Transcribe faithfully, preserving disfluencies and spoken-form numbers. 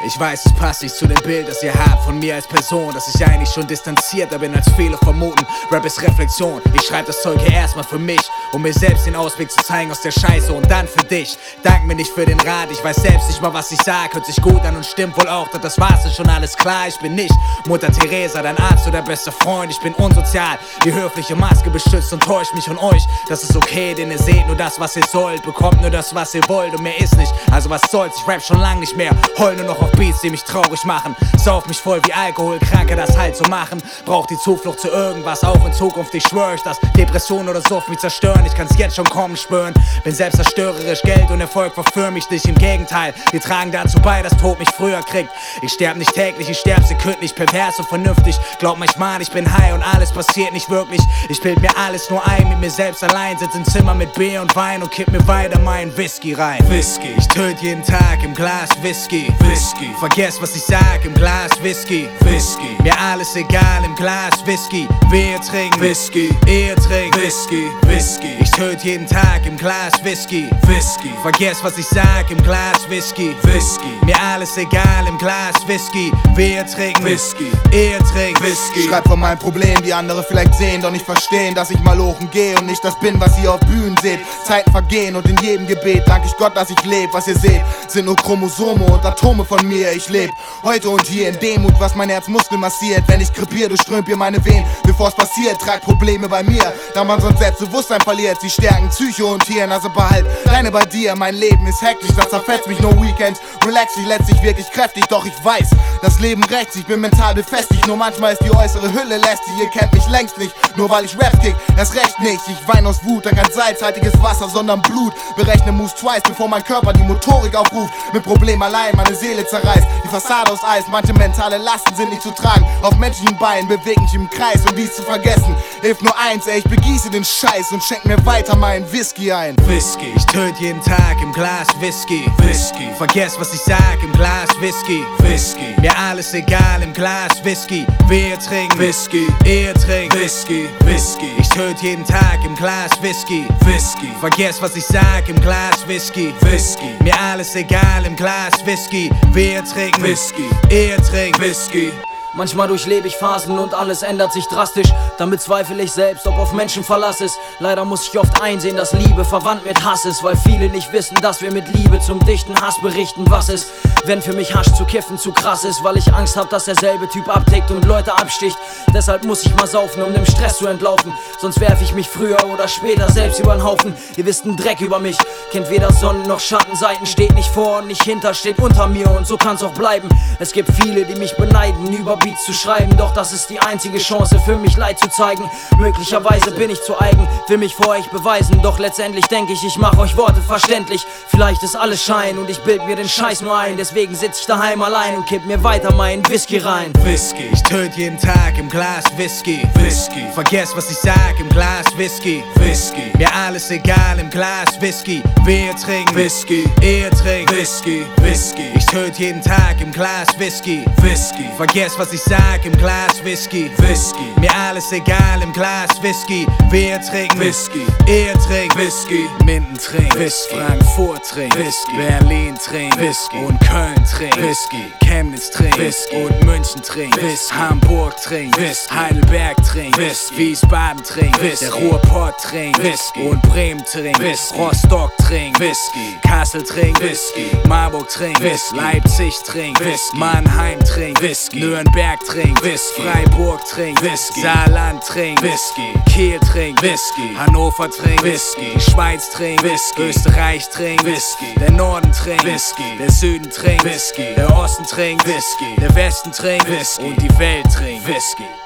Ich weiß, es passt nicht zu dem Bild, das ihr habt von mir als Person, dass ich eigentlich schon distanzierter bin, als viele vermuten. Rap ist Reflexion, ich schreib das Zeug hier erstmal für mich, um mir selbst den Ausweg zu zeigen aus der Scheiße und dann für dich. Dank mir nicht für den Rat, ich weiß selbst nicht mal, was ich sag, hört sich gut an und stimmt wohl auch, doch das war's, ist schon alles klar. Ich bin nicht Mutter Teresa, dein Arzt oder bester Freund, ich bin unsozial, die höfliche Maske beschützt und täuscht mich von euch. Das ist okay, denn ihr seht nur das, was ihr sollt, bekommt nur das, was ihr wollt und mehr ist nicht, also was soll's, ich rap schon lang nicht mehr, heul nur noch auf Beats, die mich traurig machen, sauf mich voll wie Alkohol, Kranke das halt so machen, brauch die Zuflucht zu irgendwas, auch in Zukunft, ich schwör euch, dass Depression oder Suff mich zerstören, ich kann's jetzt schon kommen spüren, bin selbst zerstörerisch, Geld und Erfolg verführen mich nicht, im Gegenteil, wir tragen dazu bei, dass Tod mich früher kriegt, ich sterb nicht täglich, ich sterb sekündlich, pervers und vernünftig, glaub manchmal, ich bin high und alles passiert nicht wirklich, ich bild mir alles nur ein, mit mir selbst allein, sitz im Zimmer mit Bier und Wein und kipp mir weiter meinen Whisky rein, Whisky, ich töt jeden Tag im Glas Whisky, Whisky, vergess was ich sag im Glas Whisky, Whisky, mir alles egal im Glas Whisky, wir trinken Whisky, ihr trinkt Whisky, Whisky, ich töt jeden Tag im Glas Whisky, Whisky, vergess was ich sag im Glas Whisky, Whisky, mir alles egal im Glas Whisky, wir trinken Whisky, ihr trinkt Whisky. Schreib von meinem Problem, die andere vielleicht sehen, doch nicht verstehen, dass ich mal hoch und gehe und nicht das bin, was ihr auf Bühnen seht. Zeiten vergehen und in jedem Gebet dank ich Gott, dass ich lebe. Was ihr seht, sind nur Chromosome und Atome von mir. Ich lebe heute und hier in Demut, was mein Herzmuskel massiert. Wenn ich krepiere, durchströmt ihr meine Venen, bevor's passiert. Trag Probleme bei mir, da man sonst Selbstbewusstsein verliert. Sie stärken Psyche und Hirn, also behalt deine bei dir. Mein Leben ist hektisch, das zerfetzt mich, no Weekend. Relax, ich letztlich wirklich kräftig, doch ich weiß, das Leben rächt sich, bin mental befestigt. Nur manchmal ist die äußere Hülle lästig, ihr kennt mich längst nicht, nur weil ich Rap kick, erst recht nicht. Ich wein aus Wut, dann kein salzhaltiges Wasser, sondern Blut. Berechne Moves twice, bevor mein Körper die Motorik aufruft. Mit Problem allein meine Seele zerreißt, die Fassade aus Eis. Manche mentale Lasten sind nicht zu tragen, auf menschlichen Beinen beweg mich im Kreis. Um dies zu vergessen, hilft nur eins, ey, ich begieße den Scheiß und schenk mir weiter meinen Whisky ein. Whisky, ich töt jeden Tag im Glas Whisky, Whisky, vergess was ich sag im Glas Whisky, Whisky, mir alles egal im Glas Whisky, wir trinken Whisky, ihr trinkt Whisky, Whisky, ich töt jeden Tag im Glas Whisky, Whisky, vergess was ich sag im Glas Whisky, Whisky, mir alles egal im Glas Whisky, wir trinken Whisky, ihr trinkt Whisky. Manchmal durchlebe ich Phasen und alles ändert sich drastisch. Damit zweifle ich selbst, ob auf Menschen Verlass ist. Leider muss ich oft einsehen, dass Liebe verwandt mit Hass ist, weil viele nicht wissen, dass wir mit Liebe zum dichten Hass berichten. Was ist, wenn für mich Hasch zu kiffen zu krass ist, weil ich Angst hab, dass derselbe Typ abtickt und Leute absticht. Deshalb muss ich mal saufen, um dem Stress zu entlaufen. Sonst werf ich mich früher oder später selbst übern Haufen. Ihr wisst einen Dreck über mich, kennt weder Sonnen noch Schattenseiten. Steht nicht vor und nicht hinter, steht unter mir und so kann's auch bleiben. Es gibt viele, die mich beneiden, über Beats zu schreiben, doch das ist die einzige Chance für mich Leid zu zeigen. Möglicherweise bin ich zu eigen, will mich vor euch beweisen, doch letztendlich denke ich, ich mach euch Worte verständlich. Vielleicht ist alles Schein und ich bild mir den Scheiß nur ein, deswegen sitz ich daheim allein und kipp mir weiter meinen Whisky rein. Whisky, ich töt jeden Tag im Glas Whisky, Whisky, vergess was ich sag im Glas Whisky, Whisky, mir alles egal im Glas Whisky, wir trinken Whisky, ihr trinkt Whisky, Whisky, ich töt jeden Tag im Glas Whisky, Whisky, vergess was ich sag im Glas Whisky, Whisky, mir alles egal im Glas Whisky, wir trinken Whisky, ihr trinkt Whisky, Minden trinkt Whisky, Frankfurt trinkt Whisky, Berlin trinkt Whisky und Köln trinkt Whisky, Chemnitz trinkt Whisky und München trinkt Whisky, Hamburg trinkt Whisky, Heidelberg trinkt Whisky, Wiesbaden trinkt Whisky, der Ruhrpott trinkt Whisky und Bremen trinkt Whisky, Rostock trinkt Whisky, Kassel trinkt Whisky, Marburg trinkt Whisky, Leipzig trinkt Whisky, Mannheim trinkt Whisky, Nürnberg trinkt Whisky, Freiburg trinkt Whisky, Saarland trinkt Whisky, Kiel trinkt Whisky, Hannover trinkt Whisky, die Schweiz trinkt Whisky, Österreich trinkt Whisky, der Norden trinkt Whisky, der Süden trinkt Whisky, der Osten trinkt Whisky, der Westen trinkt Whisky und die Welt trinkt Whisky.